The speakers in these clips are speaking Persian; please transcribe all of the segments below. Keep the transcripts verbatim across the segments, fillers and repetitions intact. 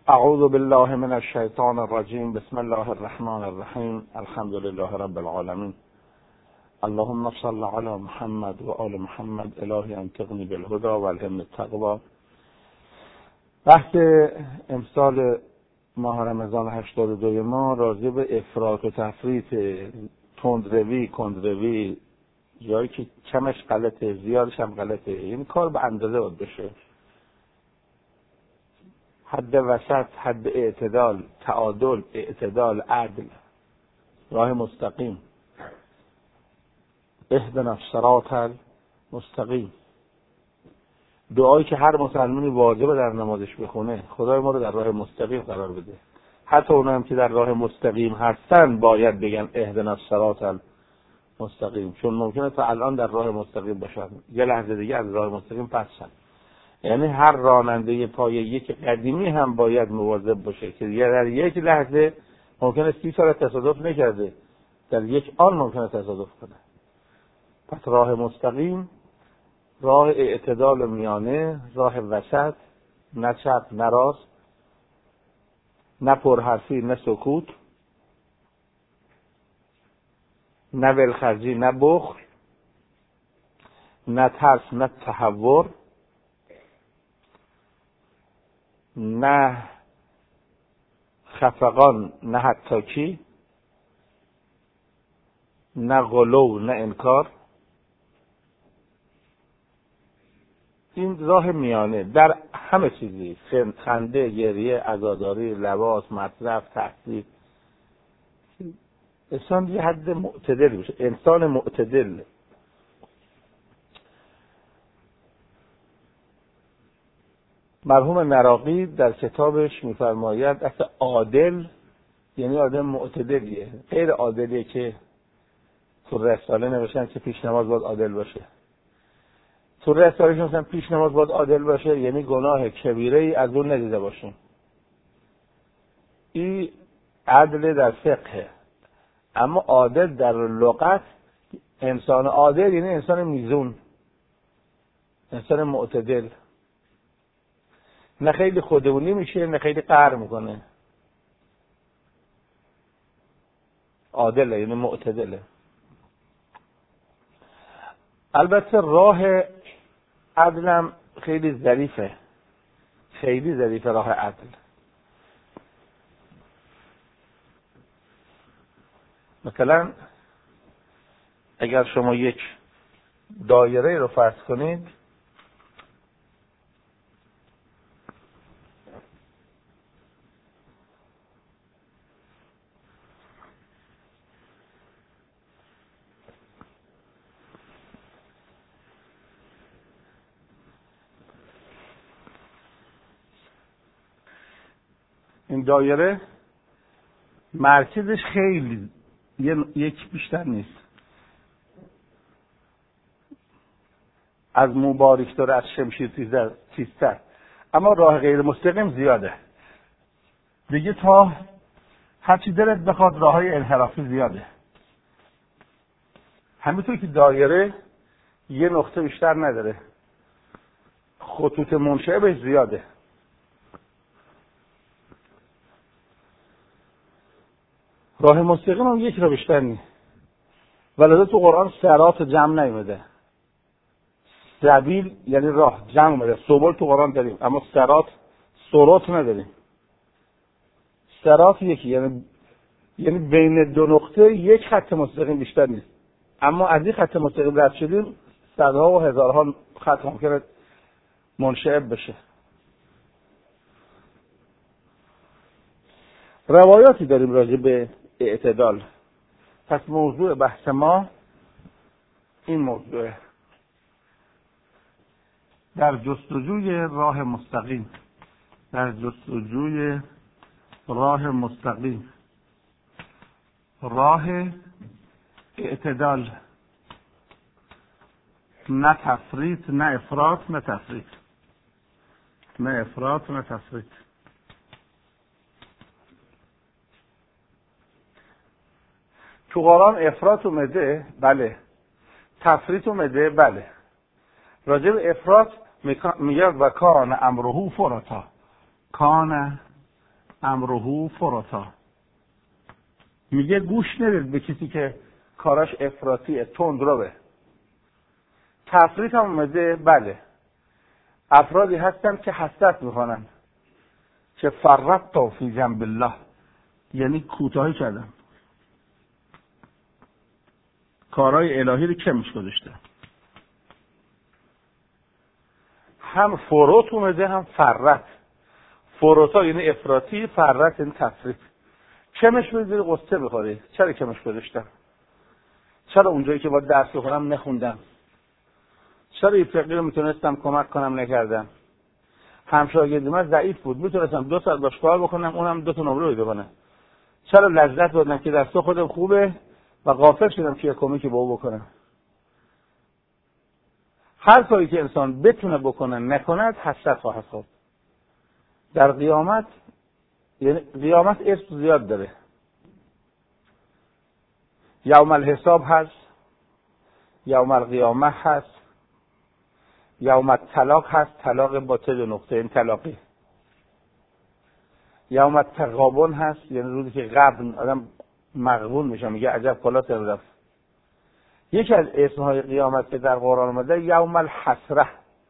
اعوذ بالله من الشیطان الرجیم. بسم الله الرحمن الرحیم. الحمد لله رب العالمین. اللهم صل علی محمد و آل محمد. الهی انطقنی بالهدى و الهمنی التقوی. بحث امسال ماه رمضان هشتاد و دو ما راجع به افراط و تفریط، تندروی، کندروی، جایی که کمش غلطه زیادش هم غلطه، یعنی کار به اندازه باید بشه. حد وسط، حد اعتدال، تعادل، اعتدال، عدل، راه مستقیم. اهدنا الصراط المستقیم. دعایی که هر مسلمانی واجبه در نمازش بخونه، خدای ما رو در راه مستقیم قرار بده. حتی اونها هم که در راه مستقیم هستن باید بگن اهدنا الصراط المستقیم، چون ممکنه تا الان در راه مستقیم باشن، یه لحظه دیگه از راه مستقیم پسن. یعنی هر راننده پای یک قدیمی هم باید مواظب باشه که در یک لحظه ممکنه سی سال تصادف نکرده، در یک آن ممکنه تصادف کنه. پس راه مستقیم راه اعتدال میانه، راه وسط، نه چپ نه راست، نه پرحرفی نه سکوت، نه ولخرجی نه بخل، نه ترس نه تهور، نه خفقان نه حتاکی، نه غلو نه انکار. این راه میانه در همه چیزی، خنده، گریه، عزاداری، لباس، مصرف، تحصیل. انسان یه حد معتدل باشه، انسان معتدل. مرحوم مراغی در کتابش میفرماید اصلا عادل یعنی آدم معتدلیه، غیر عادلیه که تو رساله نوشتن که پیش نماز باید عادل باشه. تو رساله نوشتن پیش نماز باید عادل باشه یعنی گناه کبیره ای از اون ندیده باشیم. این عدل در فقه، اما عادل در لغت، انسان عادل یعنی انسان میزون، انسان معتدل، نه خیلی خودمونی میشه نه خیلی قهر میکنه. عادله یعنی معتدله. البته راه عدلم خیلی ظریفه، خیلی ظریفه راه عدل. مثلا اگر شما یک دایره رو فرض کنید، این دایره مرکزش خیلی یک بیشتر نیست، از مو باریک‌تر، از شمشیر تیزتر، اما راه غیر مستقیم زیاده دیگه. تا هرچی دلت بخواد راههای انحرافی زیاده. همینطور که دایره یه نقطه بیشتر نداره، خطوط منشأ بهش زیاده. راه مستقیم هم یک را بیشتر نیست. ولی تو قرآن صراط جمع نیومده. سبیل یعنی راه جمع اومده. سبل تو قرآن داریم اما صراط صراط نداریم. صراط یکی یعنی یعنی بین دو نقطه یک خط مستقیم بیشتر نیست. اما از این خط مستقیم رد شدیم صدها و هزارها خط ممکنه منشعب بشه. روایاتی داریم راجع به اعتدال. پس موضوع بحث ما این موضوع در جستجوی راه مستقیم، در جستجوی راه مستقیم، راه اعتدال، نه تفریط نه افراط نه تفریط، نه افراط نه تفریط. تو قرآن افراط اومده، بله. تفریط اومده، بله. راجع به افراط میگه و کان امره فرطا، کان امره فرطا. میگه گوش ندید به کسی که کاراش افراطیه، تندروه. تفریط هم اومده، بله. افرادی هستن که حسرت میکنن که فرطا فی جنب الله، یعنی کوتاهی کردن، کارهای الهی رو کمش گذاشته. هم فروت اومده هم فرط. فروتا یعنی افراطی، فرط یعنی تفریط. کمش بذاری قصه بخوری. چرا کمش گذاشتم؟ چرا اونجایی که باید درس بخونم نخوندم؟ چرا یه فقیر رو میتونستم کمک کنم نکردم؟ همشاگردی من ضعیف بود، میتونستم دو ساعت باش کار بکنم، اونم دو تا نمره بده کنم. چرا لذت بردم که درس خودم خوبه و غافل شدم که کمکی به او بکنم؟ هر کاری که انسان بتونه بکنه نکند حسرت خواهد خورد. در قیامت، یعنی قیامت اسم زیاد داره. یوم الحساب هست، یوم القیامه هست، یوم الطلاق هست، طلاق با ته دو نقطه، این طلاقی. یوم التغابن هست، یعنی روزی که غبن آدم مغبون میشه، میگه عجب کلا رفت. یکی از اسمهای قیامت که در قرآن اومده یوم الحسره.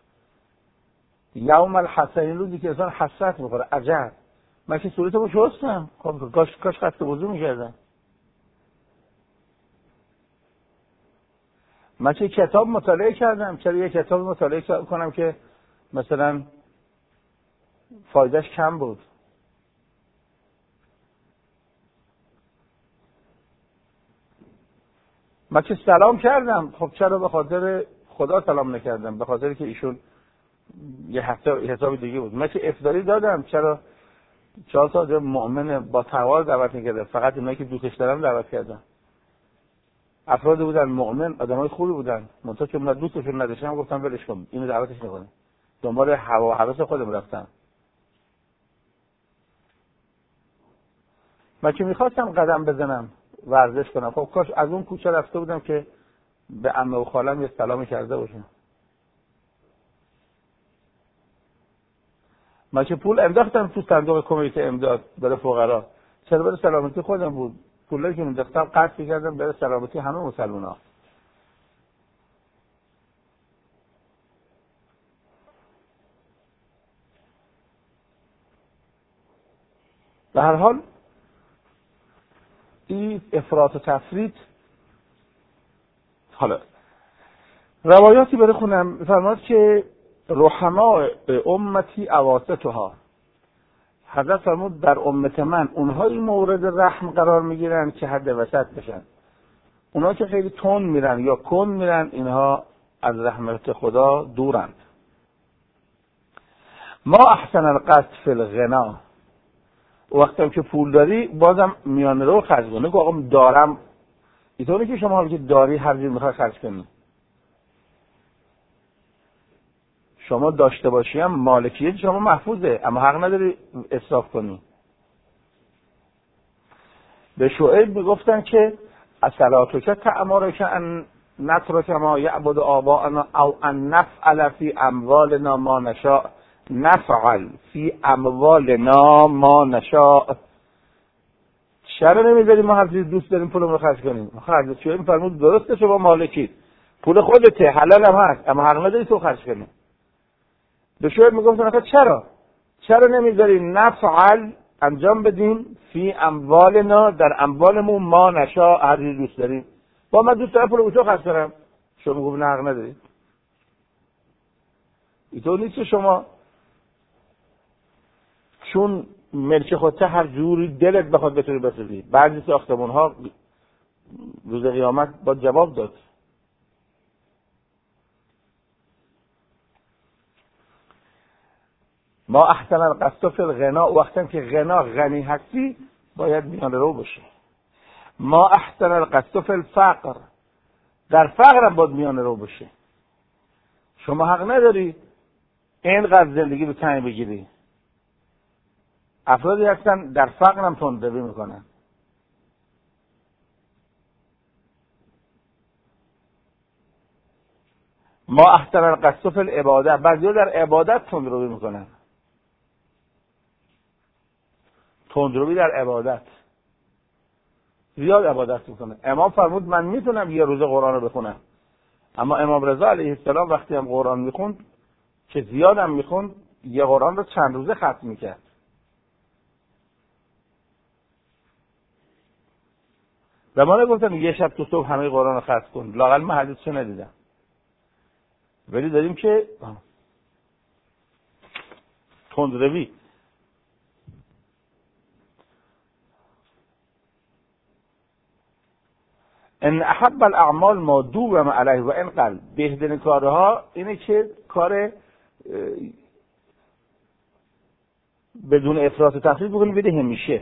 یوم الحسره این روزی که انسان حسرت میخوره، عجب من که صورتمو شستم، خب کاش کاش خسته وضو میکردم. من چه کتاب مطالعه کردم، چرا یه کتاب مطالعه کنم که مثلا فایدهش کم بود. من چه سلام کردم، خب چرا به خاطر خدا سلام نکردم؟ به خاطر که ایشون یه حساب دیگه بود. من چه افطاری دادم، چرا چهار تا مؤمن با تقوا دعوت نکردم؟ فقط اونایی که دوستش دارم دعوت کردم. افراد بودن مؤمن، آدمای خوبی بودن، منتها که من دوستشون نداشتم گفتم ولش کن، اینو دعوتش نکنه. دنبال هوا و هوس خودم رفتم. من که میخواستم قدم بزنم، ورزش کنم، خب کاش از اون کوچه رفته بودم که به عمه و خالم یه سلامی کرده باشم. من که پول انداختم تو صندوق کمیته امداد برای فقرا، چرا برای سلامتی خودم بود. پولی که انداختم قرض کردم برای سلامتی همه مسلمان‌ها. به هر حال این افراط و تفریط. حالا روایاتی برای خونم می‌فرماد که رحماء امتی اواسطها، حضرت فرمود در امت من اونهایی مورد رحم قرار میگیرن که حد وسط بشن. اونها که خیلی تون میرن یا کن میرن، اینها از رحمت خدا دورند. ما احسن القصد فی الغنا، وقتی که پول داری بازم میانه رو خرج کنی که آقا دارم. اینطوری که شما که داری هر جور میخوای خرج کنی. شما داشته باشی هم مالکیت شما محفوظه، اما حق نداری اسراف کنی. به شعیب میگفتن که اصلاتک تعمرک ان نترک ما یعبد آباءنا او ان نفعل فی اموالنا ما نشاء نفعل فی اموالنا ما نشاء. چرا نمیذاری ما هر چیز دوست داریم پولمون رو خرج کنیم؟ خرج شعیب فرمود درسته شما مالکید، پول خودته، حلال هم هست، اما حق نداری تو خرج کنی. به شعیب میگفتن آخه چرا؟ چرا نمیذاری نفعل انجام بدیم فی اموالنا در اموالمون ما نشاء هر چیز دوست داریم؟ با من دوست دارم پول تو خرج کنم. شما میگفتن حق نداری. اینطور نیست شما چون ملک خودت هر جوری دلت بخواد بتونی بسازی. بعضی ساختمون ها روز قیامت با جواب داد. ما احسن القصد فی الغنا، وقتی که غنا غنی هستی باید میان رو باشه. ما احسن القصد فی الفقر، در فقر هم باید میان رو باشه. شما حق نداری اینقدر زندگی به تنگ بگیری. افرادی هستن در فقر هم تندروی میکنن. ما احسن القصد فی العباده، بعضی‌ها در عبادت تندروی میکنن. تندروی در عبادت، زیاد عبادت میکنه. امام فرمود من میتونم یه روز قرآن رو بخونم، اما امام رضا علیه السلام وقتی هم قرآن میخوند که زیادم میخوند، یه قرآن رو چند روزه ختم میکرد. و ما نگفتم یه شب تو صبح همه قرآن رو ختم کن، لااقل من حدیثشو ندیدم، ولی داریم که تندروی. ان احب الاعمال ما دوم علیه و ان قل، بهترین کارها اینه که کار بدون افراط و تفریط بکنی، بده همیشه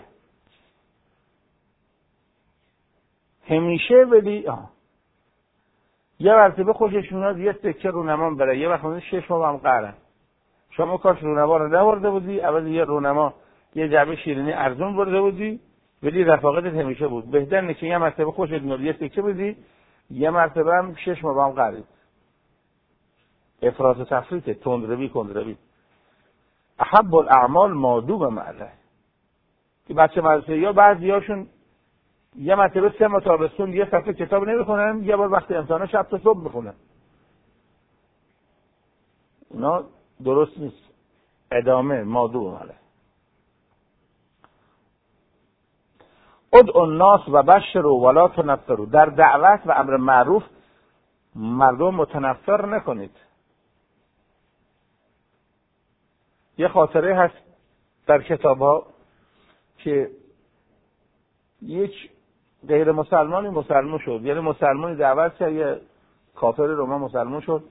همیشه ولی آه. یه مرتبه خوشش میاد یه تکه رونما بره، یه وقت شش ماه هم قرن. شما کاش رونما رو نبرده بودی، اول یه رونما یه جعبه شیرینی ارزون برده بودی، ولی رفاقتت همیشه بود. بهتر نیست که یه مرتبه خوشت میاد یه تکه بدی، یه مرتبه هم شش ماه هم قرن. افراط و تفریط، تندروی کندروی. احب الاعمال ما دوم علیه. که بچه مدرسه یا بعضیاشون یه مرتبه سه ماه تابستون یه صفحه کتاب نمیخونن، یه بار وقتی امتحان شب تا صبح میخونن. اونا درست نیست. ادامه ما دوم علیه. ادعوا الناس و بشروا ولا تنفروا، در دعوت و امر معروف مردم متنفر نکنید. یه خاطره هست در کتاب ها که یک غیر مسلمانی مسلمان شد، یعنی مسلمانی دعوت کرد، یه کافر روما مسلمان شد.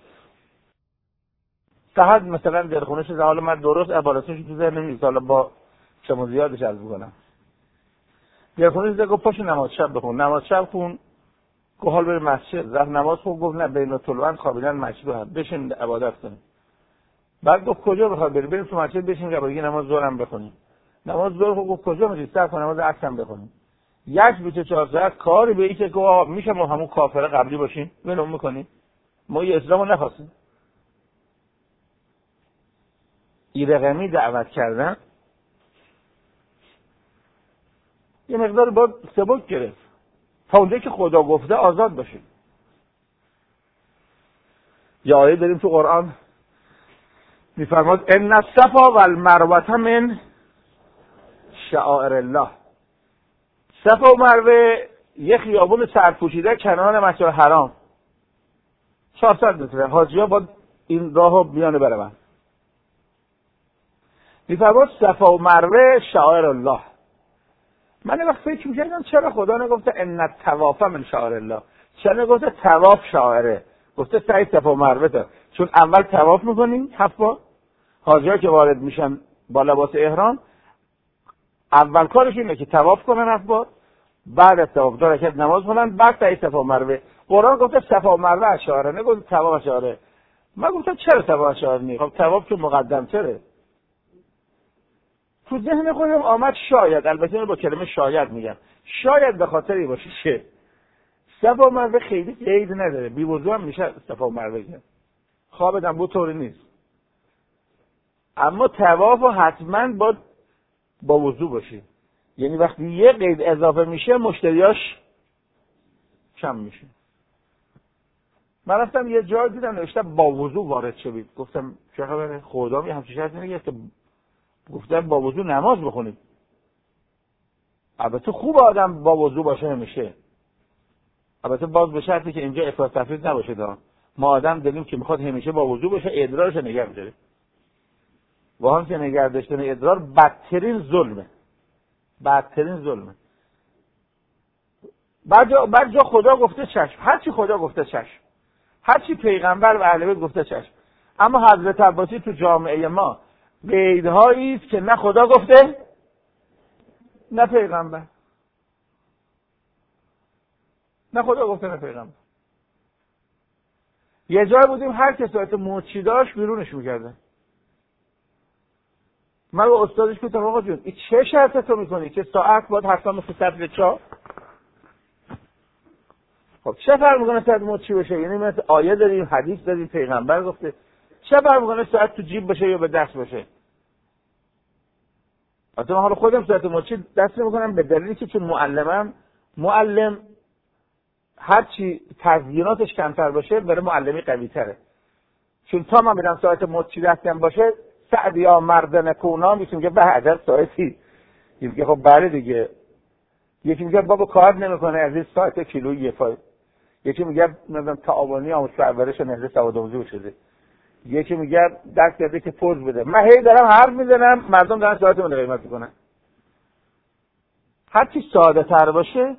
فقط مثلا در خونه شد، حالا من درست عبارتش تو ذهنم نیست، حالا با شما زیادش عرض می‌کنم. در خونه شد گفت پاشو نماز شب بخون. نماز شب خون، گفت حال بره مسجد. رفت نماز خون، گفت نه بین طلوعاً خوابیدن مشروعه، بشین عبادت کنیم. بعد گفت کجا بخواد بریم؟ بریم تو مسجد بشین که نماز ظهرم بخونیم. نماز ظهر گفت کجا می‌رید؟ صبر کن نماز عصر بخونیم. یک بیست چهار ساعت کاری به این که گفت میشه ما همون کافر قبلی باشیم، ولمون میکنیم، ما یه اسلامو نخواستیم. ایرقمی دعوت کردن یه مقدار با سبک گرفت تا اونجایی که خدا گفته آزاد باشیم. یه آیه داریم تو قرآن میفرماد ان الصفا والمروه من شعائر الله. صفا و مروه یه خیابون سرپوشیده کنار مسجد حرام، چهارصد متره. حاجی‌ها با این راهو میانه برون. میفرماد صفا و مروه شعائر الله. من یه وقت فکر می‌کردم چرا خدا نگفته ان الطواف من شعائر الله، چرا نگفته طواف شعائره، گفته سعی صفا و مروه تا. چون اول طواف می‌کنیم هفت بار، حاجی‌ها که وارد میشن با لباس احرام اول کارش اینه که طواف کنن هفت بار، بعد از طواف دو رکعت نماز کنن، بعد سعی صفا و مروه. قرآن گفته صفا و مروه اشعاره، نگفته طواف اشعاره. من گفتم چرا طواف اشعاره نیست؟ خب طواف که مقدم تره. تو ذهن خودم آمد شاید، البته اینو با کلمه شاید میگم، شاید به خاطر این باشه که صفا و مروه خیلی قید نداره، بی وضو هم میشه صفا و مروه کرد. خوابم بود طوری نیست. اما طواف حتما با با وضو باشه. یعنی وقتی یه قید اضافه میشه مشتریاش کم میشه. من رفتم یه جای دیدم نوشته با وضو وارد شوید. گفتم چه خبره؟ خدا می همچین شرطی نگفته. گفتم با وضو نماز بخونید. البته خوب آدم با وضو باشه همیشه. البته باز به شرطی که اینجا افراط تفریط نباشه دا. ما آدم داریم که میخواد همیشه با وضو باشه، ادرارش نگه می‌داره. واقعا که نگه داشتن ادرار بدترین ظلمه. بدترین ظلمه. بعد جا, بعد جا خدا گفته چشم، هر چی خدا گفته چشم، هر چی پیغمبر و اهل بیت گفته چشم. اما حضرت عباسی تو جامعه ما قیدهایی است که نه خدا گفته نه پیغمبر، نه خدا گفته نه پیغمبر. یه جای بودیم هر کس ساعت موچی داشت بیرونش میکردن. من با استادش گفتم آقا جون این چه شرط تو میکنی که ساعت باید حتما مثل سطل چا؟ خب چه فرق میکنه ساعت موت چی بشه؟ یعنی مثل آیه داریم، حدیث داریم، پیغمبر گفته. چه فرق میکنه ساعت تو جیب باشه یا به دست باشه؟ البته من حالا خودم ساعت مچی دست نمی‌کنم به دلیلی که چون معلمم، معلم هر چی تزییناتش کمتر باشه برای معلمی قوی تره. چون تا من میرم ساعت مچی دستم باشه سعدیا مردن کونا میشه میگه به عجب ساعتی، میگه خب بله دیگه. یکی میگه بابا کار نمیکنه از این ساعت کیلو یه فای، یکی میگه مثلا تعاونی آموزش پرورش نهضت سوادآموزی شده، یکی میگه دست کرده که پوز بده. من هی دارم حرف میزنم مردم دارن ساعتمون قیمت میکنن. هر چی ساده تر باشه.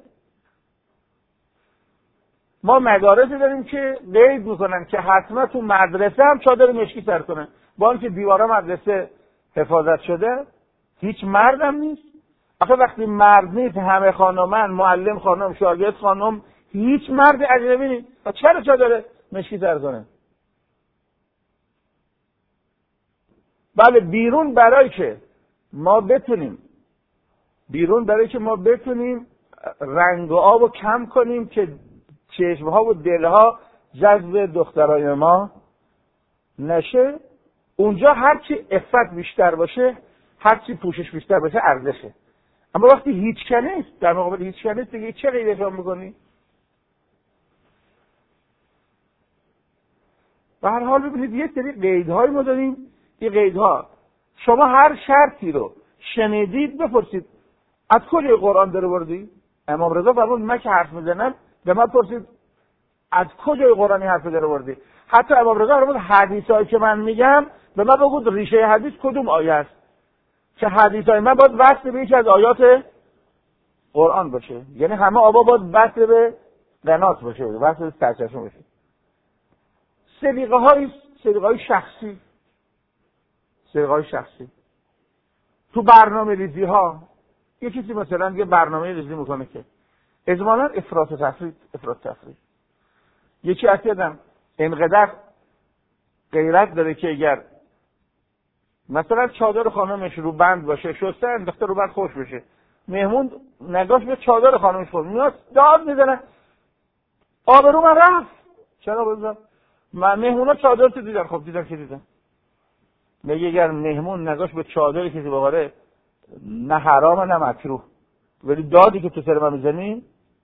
ما مدارسی داریم که قید میکنن که حتما تو مدرسه هم چادر مشکی سر کنن، با اینکه دیوارا مدرسه حفاظت شده هیچ مردم نیست. آخه وقتی مرد نیست همه خانومن، معلم خانم، شاگرد خانم، هیچ مرد اجنبی نیست، چرا چادر مشکی سر کنه؟ بله بیرون برای که ما بتونیم بیرون برای که ما بتونیم رنگ و آب رو کم کنیم که چشمها و دلها جذب دخترای ما نشه. اونجا هرچی عفت بیشتر باشه، هرچی پوشش بیشتر باشه ارزشه. اما وقتی هیچ کنه در مقابل هیچ کنه دیگه چه قیدش هم میکنی؟ به هر حال ببینید یه سری قیدهای ما داریم. این قیدها شما هر شرطی رو شنیدید بپرسید از کجای قرآن در آوردی؟ امام رضا فرمود من که حرف میزنم به من پرسید از کجای قرآنی حرف در آوردی؟ حتی امام رضا فرمود حدیثایی که من میگم به من بگو ریشه حدیث کدوم آیه است که حدیثای من باید وصل به یکی از آیات قرآن باشه. یعنی همه آبا باید وصل به قنات باشه، وصل به سرچشمه باشه. سلیقه های سلیقه های شخصی سلیقه های شخصی تو برنامه ریزی ها یه کسی مثلا یه برنامه ریزی میکنه که اجمالاً افراط و تفرید افراط تفرید. یکی اصلا انقدر غیرت داره که اگر مثلا چادر خانمش رو بند باشه شسته انداخته رو بند خوش بشه، مهمون نگاش به چادر خانمش خورد میاد داد میزنه آبرو من رفت. چرا بزن؟ من مهمونا چادر تو دیدن. خب دیدن که دیدن. میگه اگر مهمون نگاش به چادر کسی ببره نه حرام نه مکروه، ولی دادی که تو سر من میزنی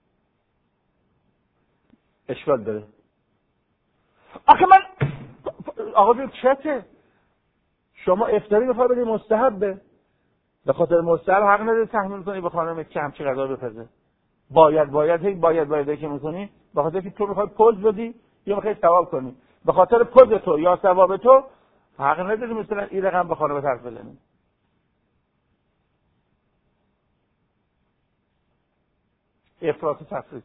اشکال داره. آخه من آقا بیم چته؟ شما افطاری بخواه بدی مستحبه، به خاطر مستحب حق نداری تحمیل کنی به خانمت که همچی غذا بپزه. باید باید هی باید باید که میکنی به خاطر که تو میخوای پوز بدی یا میخوای ثواب کنی. به خاطر پوز تو یا ثواب تو حق نداری مثلا این رقم به خانمت حرف بزنی. افراط و تفرید.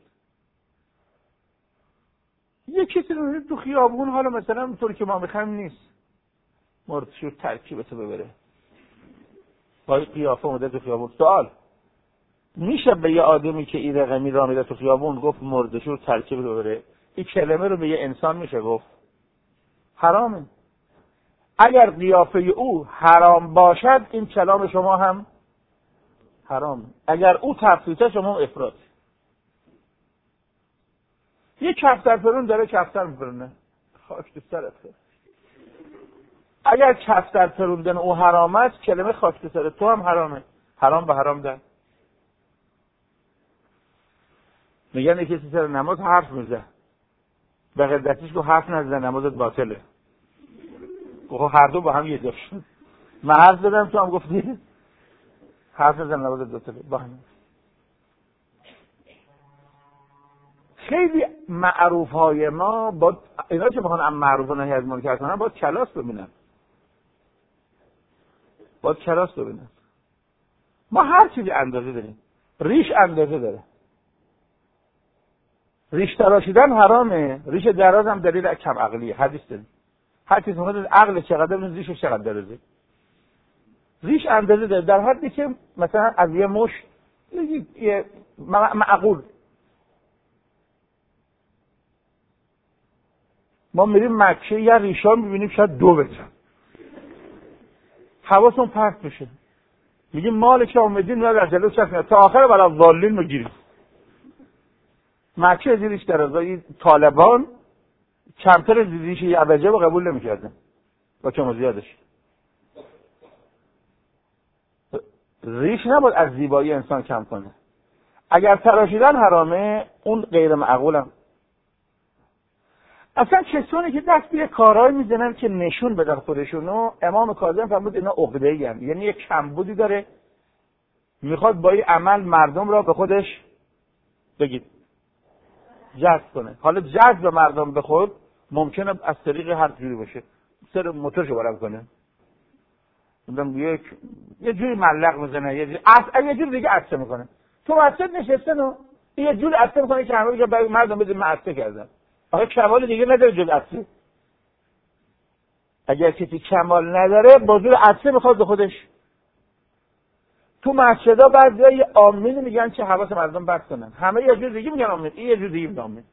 یه کسی رو تو خیابون حالا مثلا اونطوری که ما میخوایم نیست، مردشور ترکیبتو ببره با قیافه اومده تو خیابون. سوال میشه به یه آدمی که این رقمی را میده تو خیابون گفت مردشور ترکیبتو ببره؟ این کلمه رو به یه انسان میشه گفت؟ حرامه. اگر قیافه او حرام باشد این کلام شما هم حرام. اگر او تفریطه شما افراط. یه کفتر پرون داره کفتر میپرونه، خاک تو سرت. اگر کفتر پروندن او حرام است کلمه خاک تو سرت تو هم حرامه. حرام به حرام ده. میگن یکی کسی سر نماز حرف میزه به قدرتش گفت حرف نزده نمازت باطله. گفت هر دو با هم یه جا شد. من حرف زدم تو هم گفتی حرف نزده نمازت باطله با هم. خیلی معروف های ما با اینا که بخوان معروف و نهی از منکر کنن باید کلاس ببینن. باید کلاس ببینن. ما هر چیزی اندازه داریم. ریش اندازه داره. ریش تراشیدن حرامه، ریش دراز هم دلیل کم عقلیه. حدیث داریم. هر چیز مورد عقل چقدر ببینید ریشش چقدر درازه. ریش اندازه داره در حدی که مثلا از یه مش یه معقول ما میریم مکه یا ریشان میبینیم شاید دو بزن. حواسون پرت میشه. میگیم مال که اومدین و در جلو چشم تا آخر برای والین میگیریم. مکه از ریش در ازای طالبان کمتر از ریش یه عبجه با قبول نمیکردن با کم و زیادش. ریش نباید از زیبایی انسان کم کنه. اگر تراشیدن حرامه، اون غیر معقولم. اصلا کسانی که دست به کارهایی میزنن که نشون بدن خودشونو، امام کاظم فرمود اینا عقده‌ای ان، یعنی یک کمبودی داره، میخواد با این عمل مردم را به خودش بگید جذب کنه. حالا جذب مردم به خود ممکنه از طریق هر جوری باشه، سر موتورشو برام کنه، میگم یک یه جوری ملق میزنه، یه جوری اصلا یه جوری دیگه عطسه میکنه. تو مسجد نشسته نو یه جوری عطسه میکنه که همه میگه برای مردم بده من عطسه کردم. آخه کمال دیگه نداره جز عطسه. اگر کسی کمال نداره با جور عطسه میخواد به خودش. تو مسجدا بعضی آمین میگن که حواس مردم بس کنن، همه یه جور دیگه میگن آمین، این یه جور دیگه میگن آمین.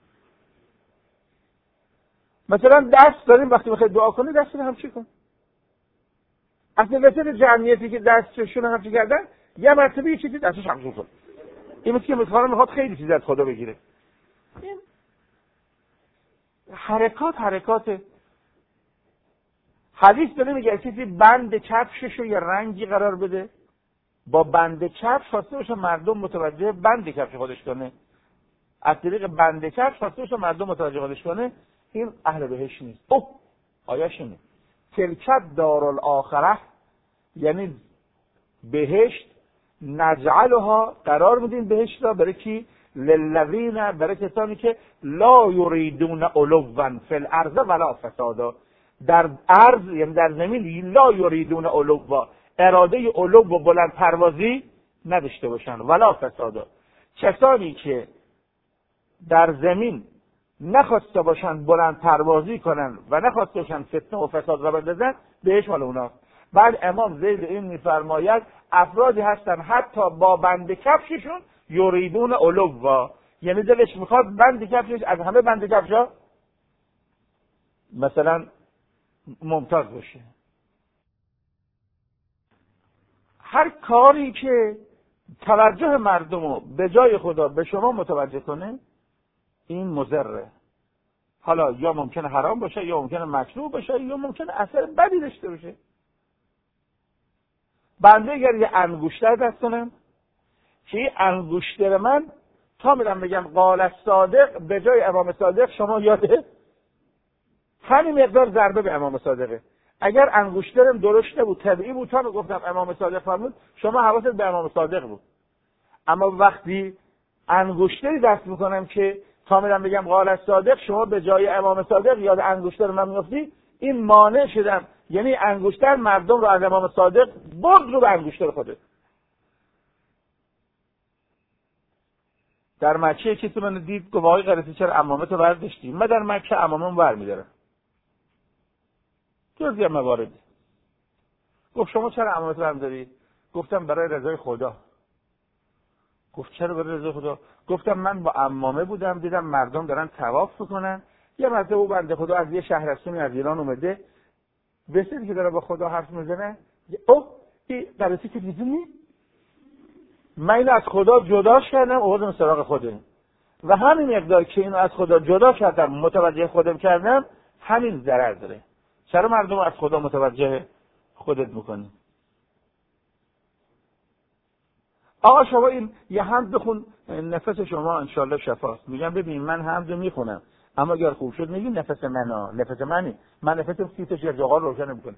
مثلا دست داریم وقتی میخوای دعا کنی دستت هم چی کن؟ اصلا وسط جمعیتی که دستشون هم چی کردن یه مرتبه یه چیزی دستش هم کن. این مثل که مثلا میخواد خیلی چیز از خدا بگیره. این حرکات حرکات حدیث داره میگه کسی بند کفشش رو یه رنگی قرار بده، با بند کفش خواسته باشه مردم متوجه بند کفش خودش کنه، از طریق بند کفش خواسته باشه مردم متوجه خودش کنه، این اهل بهشت نیست. اوه آیاش اینه تلکت دارالآخره، یعنی بهشت نجعلها قرار میدین بهشت را برای کی؟ للذین، برای کسانی که لا یریدون علوا فی الارض ولا فسادا، در ارض یعنی در زمین لا یریدون علوا، اراده علو و بلند پروازی نداشته باشن، ولا فسادا، کسانی که در زمین نخواسته باشن بلند پروازی کنن و نخواسته باشن فتنه و فساد را بندازن، بهش مال اوناست. بعد امام زید این میفرماید افرادی هستن حتی با بند کفششون یریدون علوا، یعنی دلش میخواد بند کفشش از همه بند کفشا مثلا ممتاز باشه. هر کاری که توجه مردم رو به جای خدا به شما متوجه کنه این مضره. حالا یا ممکنه حرام باشه، یا ممکنه مکروه باشه، یا ممکنه اثر بدی داشته باشه. بنده اگر یه انگشتر دست کنم که این انگشتر من تا میرم بگم قال صادق به جای امام صادق شما یاده همین مقدار ضربه به امام صادقه. اگر انگشترم درشت بود طبیعی بود تا میگفتم امام صادق فرمود شما حواست به امام صادق بود. اما وقتی انگشتری دست میکنم که تا میرم بگم قال صادق شما به جای امام صادق یاد انگشتر من میافتی، این مانع شدم، یعنی انگشتر مردم رو از امام صادق برد رو به انگشتر خوده. در مکه کسی من دید گفت آقای قرطی چرا عمامتو برداشتی؟ من در مکه عمامم برمیدارم. جزئی موارد گفت شما چرا عمامتو برمیداری؟ گفتم برای رضای خدا. گفت چرا برای رضای خدا؟ گفتم من با عمامه بودم دیدم مردم دارن طواف میکنن، یه مرتبه او بنده خدا از یه شهرستانی از ایران اومده، بسید که داره با خدا حرف میزنه، اوه این قرطی که دیدونی؟ من اینو از خدا جداش کردم آوردم سراغ خودم و همین مقدار که اینو از خدا جدا کردم متوجه خودم کردم همین ضرر داره. چرا مردم از خدا متوجه خودت میکنی؟ آقا شما این یه حمد بخون نفس شما انشالله شفاست. میگم ببین من حمد رو میخونم اما اگر خوب شد میگی نفس منه، نفس منی، من نفسم سیتش یک جاقال روشن نمیکنه.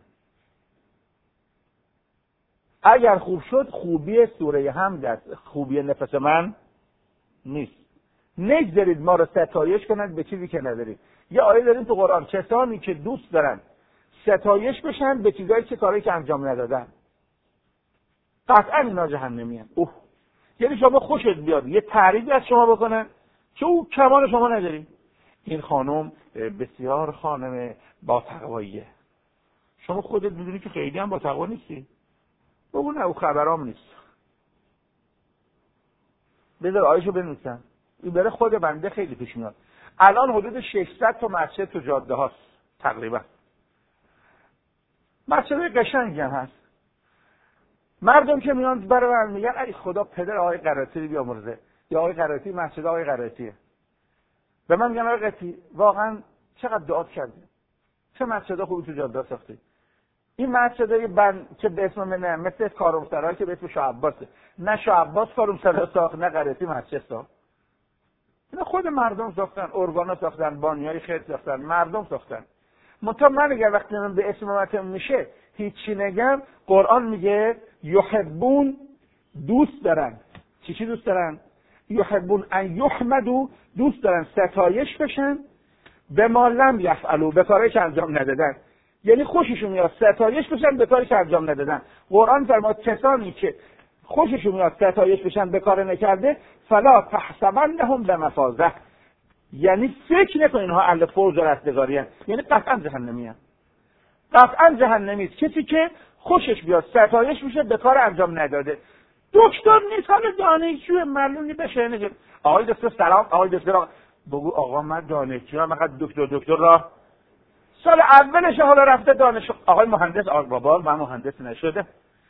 اگر خوب شد خوبی سوره حمد است، خوبی نفس من نیست. نگذارید ما رو ستایش کنند به چیزی که ندارید. یه آیه داریم تو قرآن کسانی که دوست دارن ستایش بشن به چیزایی که کاری که انجام ندادن قطعا اینا جهنمیان. اوه یعنی شما خوشت بیاد یه تعریفی از شما بکنن که او کمال شما نداری. این خانم بسیار خانم با تقواییه، شما خودت میدونی که خیلی هم با تقوا نیستی. بگو نه او خبرام نیست. بذار آیشو بنویسن. این برای خود بنده خیلی پیش میاد. الان حدود ششصد تا مسجد تو جاده هاست تقریبا. مسجدهای قشنگی هم هست. مردم که میان برای من میگن ای خدا پدر آقای قرائتی رو بیامرزه، یا آقای قرائتی مسجد آقای قرائتیه. به من میگن آقای قرائتی واقعا چقدر دعا کردی، چه مسجدها خوبی تو جاده ساختی. این مسجدای بند که به اسم منه مثل کاروانسرای که به اسم شاه عباسه، نه شاه عباس کاروانسرا ساخت نه قرطی مسجد ساخت. اینا خود مردم ساختن، ارگانا ساختن، بانیای خیر ساختن، مردم ساختن. منتها من اگر وقتی من به اسم متن میشه هیچی نگم، قرآن میگه یحبون دوست دارن. چی چی دوست دارن؟ یحبون ان یحمدو، دوست دارن ستایش بشن، به ما لم یفعلوا، به کاری که انجام ندادن. یعنی خوششون میاد ستایش بشن به کاری که انجام ندادن. قرآن فرمود کسانی که خوششون میاد ستایش بشن به کار نکرده، فلا تحسبنهم بمفازه، یعنی فکر نکن اینها اهل فوز و رستگاری هستند، یعنی قطعا جهنمی هستند. قطعا جهنمی است کسی که خوشش بیاد ستایش میشه به کار انجام نداده. دکتر نیست، حالا دانشجو معلومی بشه نگه آقای دکتر سلام، آقای دکتر بگو آقا من دانشجوام، فقط دکتر دکتر را سال اولش حالا رفته دانشجو، آقای مهندس، آقا بابا من مهندس نشده.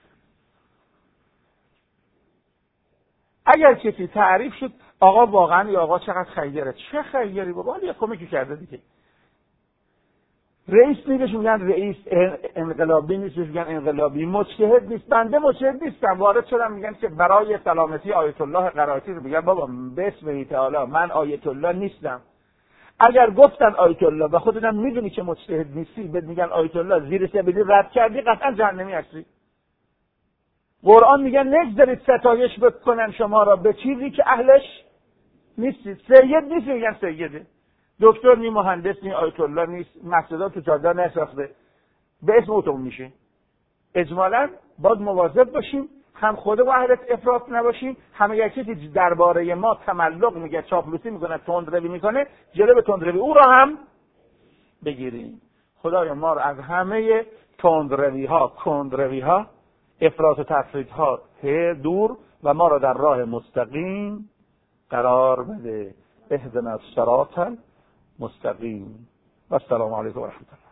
اگر کسی تعریف شد آقا واقعا یا آقا چقدر خیره، چه خیری بابا، حالا یه کمکی کرده دیگه. رئیس نیستش میگن رئیس، انقلابی نیست میگن انقلابی، مجتهد نیست، بنده مجتهد نیستم، وارد شدم میگن که برای سلامتی آیت الله قرائتی رو میگن بابا بسم تعالی من آیت الله نیستم. اگر گفتن آیت الله و خودت میدونی که مجتهد نیستی بهت میگن آیت الله، زیر سبیلی رد کردی، قطعا جهنمی هستی. قرآن میگن نگذارید ستایش بکنن شما را به چیزی که اهلش نیستید. سید نیست میگن سیده، دکتر نی، مهندس نی، آیت الله نیست، مسجدات تو جاده نساخته، به اسم اوتون میشه. اجمالاً باید مواظب باشیم، هم خود و اهلت افراط نباشیم، هم اگر کسی درباره ما تملق میگه، چاپلوسی میکنه، تندروی میکنه، جلو تندروی او را هم بگیریم. خدایا ما رو از همه تندروی ها، کندروی ها، افراط و تفرید ها دور و ما را در راه مستقیم قرار بده. اهدنا الصراط المستقیم. و السلام علیکم و رحمت الله.